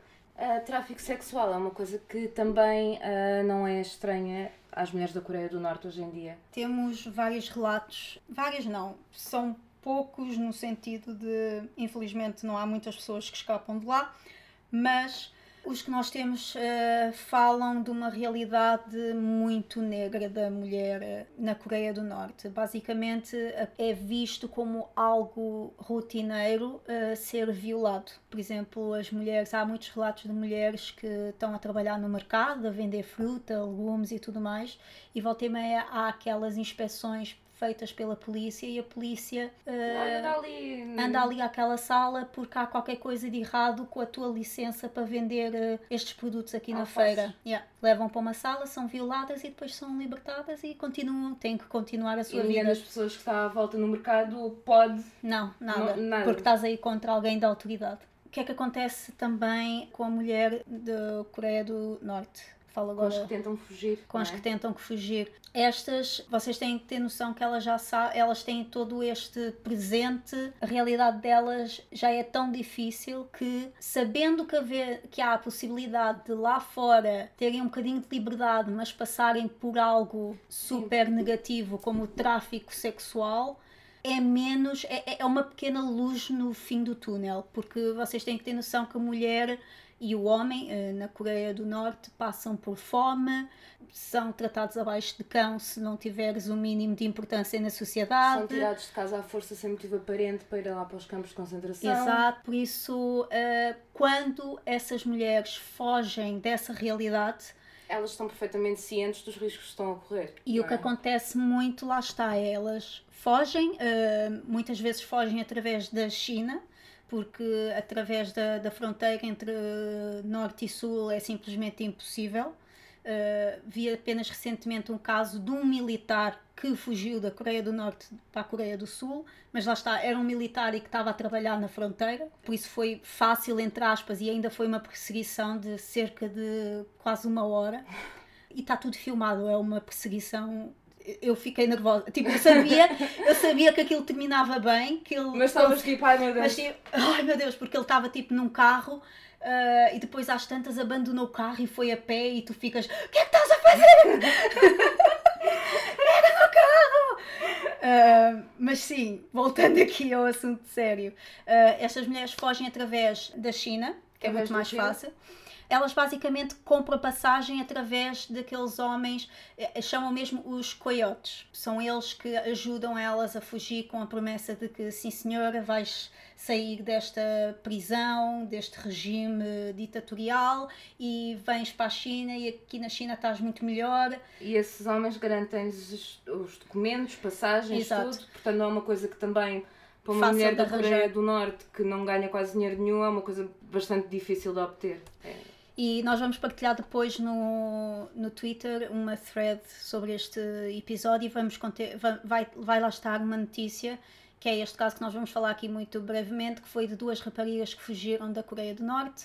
Uh, tráfico sexual é uma coisa que também uh, não é estranha às mulheres da Coreia do Norte hoje em dia. Temos vários relatos, vários não, são poucos no sentido de, infelizmente, não há muitas pessoas que escapam de lá, mas os que nós temos uh, falam de uma realidade muito negra da mulher na Coreia do Norte. Basicamente é visto como algo rotineiro uh, ser violado. Por exemplo, as mulheres, há muitos relatos de mulheres que estão a trabalhar no mercado, a vender fruta, legumes e tudo mais, e volta e meia há aquelas inspeções feitas pela polícia e a polícia uh, anda, ali... anda ali àquela sala porque há qualquer coisa de errado com a tua licença para vender uh, estes produtos aqui ah, na fácil. feira. Yeah. Levam para uma sala, são violadas e depois são libertadas e continuam, têm que continuar a sua e vida. E das pessoas que está à volta no mercado pode... Não, nada, não, nada, porque estás aí contra alguém da autoridade. O que é que acontece também com a mulher da Coreia do Norte? Falo agora, com as que tentam fugir. Com as é? que tentam fugir. Estas, vocês têm que ter noção que elas já sabem, elas têm todo este presente, a realidade delas já é tão difícil que, sabendo que, haver, que há a possibilidade de lá fora terem um bocadinho de liberdade, mas passarem por algo super Sim. negativo, como o tráfico sexual, é menos, é, é uma pequena luz no fim do túnel, porque vocês têm que ter noção que a mulher e o homem na Coreia do Norte passam por fome, são tratados abaixo de cão se não tiveres o mínimo de importância na sociedade. São tirados de casa à força sem motivo aparente para ir lá para os campos de concentração. Exato, por isso quando essas mulheres fogem dessa realidade, elas estão perfeitamente cientes dos riscos que estão a correr. E o que é? acontece muito, lá está, elas fogem, muitas vezes fogem através da China, porque através da, da fronteira entre norte e sul é simplesmente impossível. Uh, vi apenas recentemente um caso de um militar que fugiu da Coreia do Norte para a Coreia do Sul, mas lá está, era um militar e que estava a trabalhar na fronteira, por isso foi fácil, entre aspas, e ainda foi uma perseguição de cerca de quase uma hora. E está tudo filmado, é uma perseguição... Eu fiquei nervosa, tipo, eu sabia, eu sabia que aquilo terminava bem, que ele... Mas estavas tipo, ai meu Deus. Mas, tipo, ai meu Deus, porque ele estava tipo num carro uh, e depois às tantas abandonou o carro e foi a pé e tu ficas, o que é que estás a fazer? Pega no carro! Uh, mas sim, voltando aqui ao assunto sério, uh, estas mulheres fogem através da China, que é muito mais fácil. Elas basicamente compram a passagem através daqueles homens, chamam mesmo os coiotes. São eles que ajudam elas a fugir com a promessa de que, sim senhora, vais sair desta prisão, deste regime ditatorial e vens para a China e aqui na China estás muito melhor. E esses homens garantem-lhes os, os documentos, passagens, Exato. tudo. Portanto, não é uma coisa que também... Para uma Fácil mulher da Coreia do Norte que não ganha quase dinheiro nenhum, é uma coisa bastante difícil de obter. É. E nós vamos partilhar depois no, no Twitter uma thread sobre este episódio e vamos conter, vai, vai lá estar uma notícia, que é este caso que nós vamos falar aqui muito brevemente, que foi de duas raparigas que fugiram da Coreia do Norte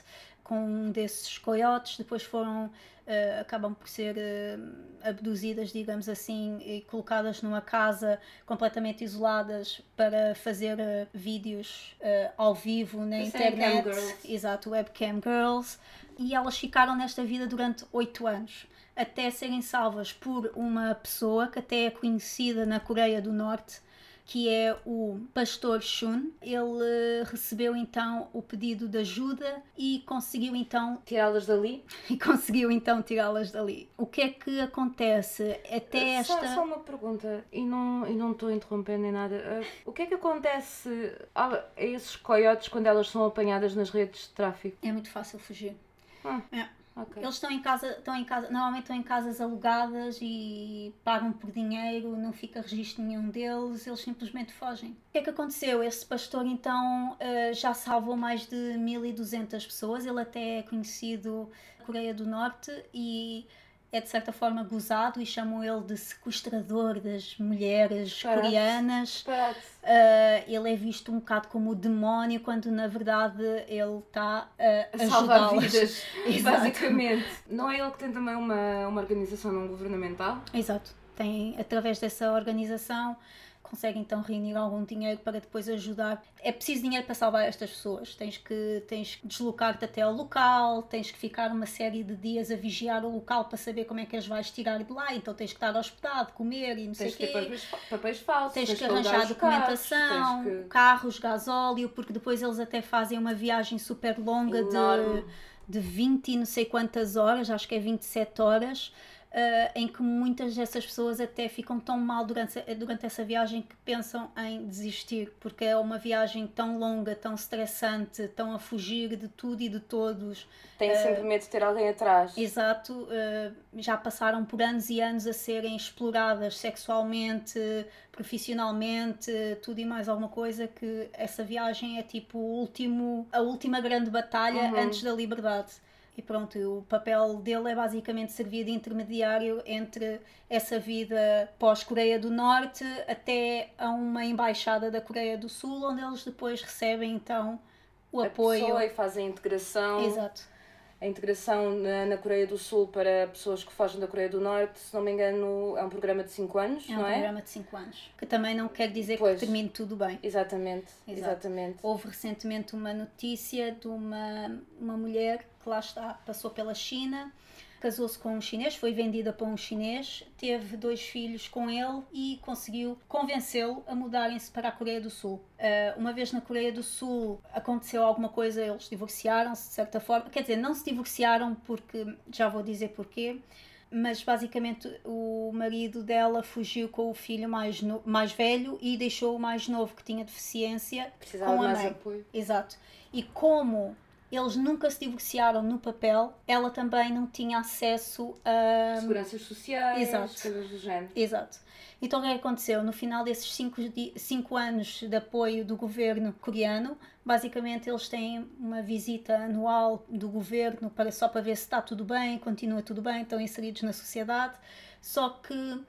com um desses coiotes, depois foram, uh, acabam por ser uh, abduzidas, digamos assim, e colocadas numa casa completamente isoladas para fazer uh, vídeos uh, ao vivo na internet. Exato, webcam girls. E elas ficaram nesta vida durante oito anos, até serem salvas por uma pessoa que até é conhecida na Coreia do Norte, que é o pastor Shun. Ele recebeu então o pedido de ajuda e conseguiu então tirá-las dali. E conseguiu então tirá-las dali. O que é que acontece até esta... Só, só uma pergunta, e não e não estou interrompendo nem nada. Uh, o que é que acontece a, a esses coiotes quando elas são apanhadas nas redes de tráfico? É muito fácil fugir. Ah. É. Okay. Eles estão em casa, estão em casa, normalmente estão em casas alugadas e pagam por dinheiro, não fica registro nenhum deles, eles simplesmente fogem. O que é que aconteceu? Esse pastor então já salvou mais de mil e duzentas pessoas, ele até é conhecido na Coreia do Norte e é de certa forma gozado e chamam ele de sequestrador das mulheres Disparate. coreanas. Disparate. Uh, ele é visto um bocado como o demónio, quando na verdade ele está uh, a salvar vidas, basicamente. Não é ele que tem também uma, uma organização não governamental? Exato. Tem, através dessa organização, consegue então reunir algum dinheiro para depois ajudar. É preciso dinheiro para salvar estas pessoas. Tens que, tens que deslocar-te até ao local, tens que ficar uma série de dias a vigiar o local para saber como é que as vais tirar de lá. Então tens que estar hospedado, comer e não sei o quê. Tens que ter papéis, papéis falsos. Tens, tens que arranjar documentação, carros, que... carros, gasóleo, porque depois eles até fazem uma viagem super longa de, de vinte e não sei quantas horas, acho que é vinte e sete horas. Uh, em que muitas dessas pessoas até ficam tão mal durante, durante essa viagem que pensam em desistir, porque é uma viagem tão longa, tão estressante, tão a fugir de tudo e de todos. Têm uh, sempre medo de ter alguém atrás. Exato, uh, já passaram por anos e anos a serem exploradas sexualmente, profissionalmente, tudo e mais alguma coisa, que essa viagem é tipo o último, a última grande batalha uhum. antes da liberdade. E pronto, o papel dele é basicamente servir de intermediário entre essa vida pós-Coreia do Norte até a uma embaixada da Coreia do Sul, onde eles depois recebem então o a apoio. Pessoa e fazem a integração. Exato. A integração na, na Coreia do Sul para pessoas que fogem da Coreia do Norte, se não me engano, é um programa de cinco anos, é não é? É um programa de cinco anos. Que também não quer dizer pois. que termine tudo bem. Exatamente, Exato. exatamente. Houve recentemente uma notícia de uma, uma mulher que lá está, passou pela China, casou-se com um chinês, foi vendida para um chinês, teve dois filhos com ele e conseguiu convencê-lo a mudarem-se para a Coreia do Sul. Uh, uma vez na Coreia do Sul aconteceu alguma coisa, eles divorciaram-se de certa forma, quer dizer, não se divorciaram porque, já vou dizer porquê, mas basicamente o marido dela fugiu com o filho mais, no, mais velho e deixou o mais novo que tinha deficiência Precisava com a mais mãe. Apoio. Exato. E como eles nunca se divorciaram no papel, ela também não tinha acesso a... seguranças sociais, Exato. coisas do género. Exato. Então o que aconteceu? No final desses cinco, cinco anos de apoio do governo coreano, basicamente eles têm uma visita anual do governo para, só para ver se está tudo bem, continua tudo bem, estão inseridos na sociedade, só que uh,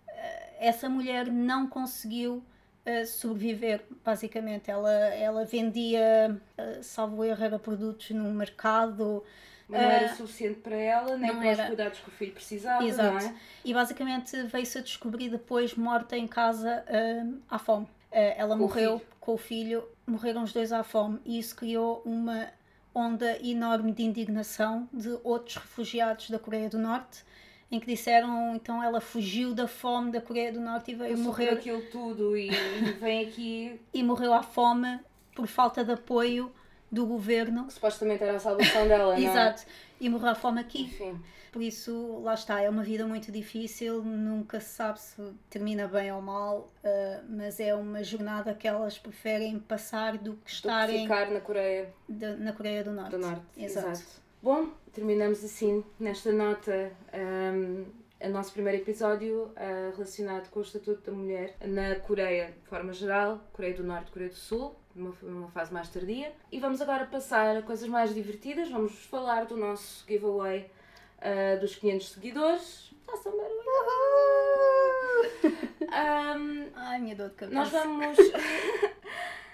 essa mulher não conseguiu uh, sobreviver, basicamente. Ela, ela vendia, uh, salvo erro, era produtos no mercado. Mas não era suficiente para ela, nem para era. os cuidados que o filho precisava, Exato. não é? E basicamente veio-se a descobrir depois morta em casa uh, à fome. Uh, ela com morreu o com o filho, morreram os dois à fome e isso criou uma onda enorme de indignação de outros refugiados da Coreia do Norte, em que disseram, então ela fugiu da fome da Coreia do Norte e veio Passou morrer. por aquilo tudo e, e vem aqui... E morreu à fome por falta de apoio do governo. Que supostamente era a salvação dela, não é? Exato. E morreu à fome aqui. Enfim. Por isso, lá está, é uma vida muito difícil, nunca se sabe se termina bem ou mal, uh, mas é uma jornada que elas preferem passar do que estarem... Do que ficar na Coreia. De, na Coreia do Norte. Do Norte, exato. exato. Bom, terminamos assim, nesta nota, um, o nosso primeiro episódio uh, relacionado com o Estatuto da Mulher na Coreia, de forma geral, Coreia do Norte e Coreia do Sul, numa, numa fase mais tardia. E vamos agora passar a coisas mais divertidas, vamos falar do nosso giveaway uh, dos quinhentos seguidores. Façam barulho! um, Ai, minha dor de cabeça. Nós vamos...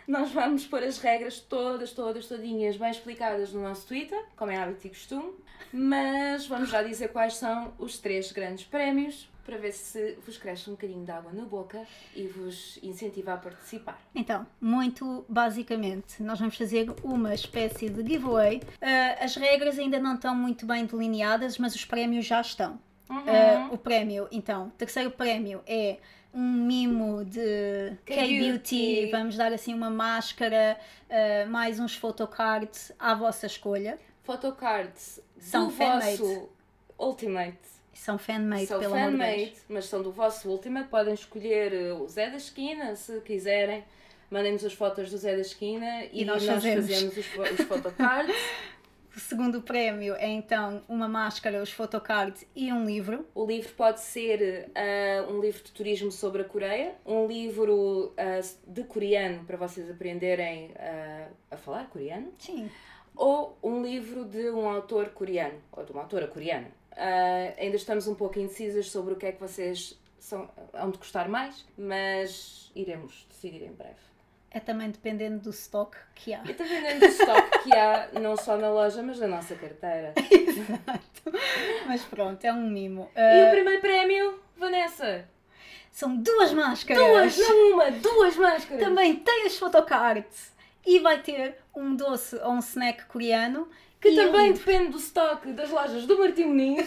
Nós vamos pôr as regras todas, todas, todinhas bem explicadas no nosso Twitter, como é hábito e costume, mas vamos já dizer quais são os três grandes prémios, para ver se vos cresce um bocadinho de água na boca e vos incentiva a participar. Então, muito basicamente, nós vamos fazer uma espécie de giveaway. Uh, as regras ainda não estão muito bem delineadas, mas os prémios já estão. Uhum. Uh, o prémio, então, o terceiro prémio é um mimo de K-Beauty, vamos dar assim uma máscara, uh, mais uns photocards à vossa escolha. Photocards são do fan-made. vosso Ultimate. São fan-made, São pelo amor de fan-made, Deus. mas são do vosso Ultimate. Podem escolher o Zé da Esquina, se quiserem. Mandem-nos as fotos do Zé da Esquina e, E nós nós fazemos. fazemos os, os photocards. O segundo prémio é então uma máscara, os photocards e um livro. O livro pode ser uh, um livro de turismo sobre a Coreia, um livro uh, de coreano para vocês aprenderem uh, a falar coreano, Sim. ou um livro de um autor coreano, ou de uma autora coreana. Uh, ainda estamos um pouco indecisas sobre o que é que vocês são, hão de gostar mais, mas iremos decidir em breve. É também dependendo do stock que há. E dependendo do estoque que há, não só na loja, mas na nossa carteira. Exato. Mas pronto, é um mimo. E Uh, o primeiro prémio, Vanessa? São duas máscaras. Duas, não uma, duas máscaras. Também tem os photocards. E vai ter um doce ou um snack coreano. Que e também um livro. depende do estoque das lojas do Martim Muniz.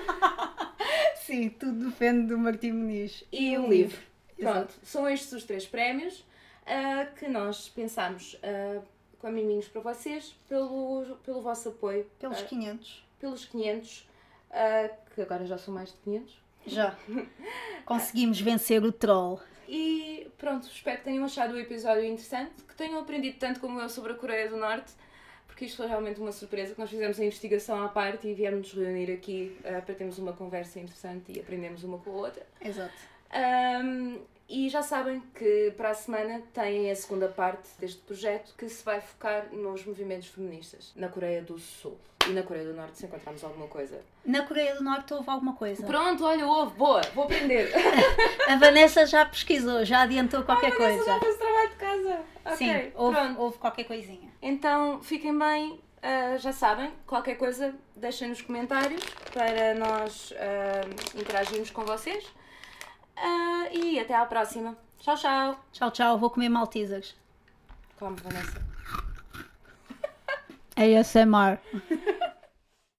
Sim, tudo depende do Martim Muniz. E um livro. Exato. Pronto, são estes os três prémios uh, que nós pensámos uh, com miminhos para vocês pelo, pelo vosso apoio. Pelos uh, quinhentos. pelos quinhentos, uh, que agora já são mais de quinhentos. Já. Conseguimos vencer o troll. E pronto, espero que tenham achado o episódio interessante, que tenham aprendido tanto como eu sobre a Coreia do Norte, porque isto foi realmente uma surpresa, que nós fizemos a investigação à parte e viemos nos reunir aqui uh, para termos uma conversa interessante e aprendermos uma com a outra. Exato. Um, e já sabem que para a semana têm a segunda parte deste projeto, que se vai focar nos movimentos feministas na Coreia do Sul. E na Coreia do Norte, se encontrarmos alguma coisa. Na Coreia do Norte houve alguma coisa. Pronto, olha, houve, boa, vou aprender. A Vanessa já pesquisou, já adiantou qualquer ah, coisa. já fez trabalho de casa. Ok, Sim, houve, pronto. houve qualquer coisinha. Então, fiquem bem, uh, já sabem, qualquer coisa deixem nos comentários para nós uh, interagirmos com vocês. Uh, e até à próxima. Tchau, tchau. Tchau, tchau. Vou comer maltesers. Come, Vanessa. A S M R.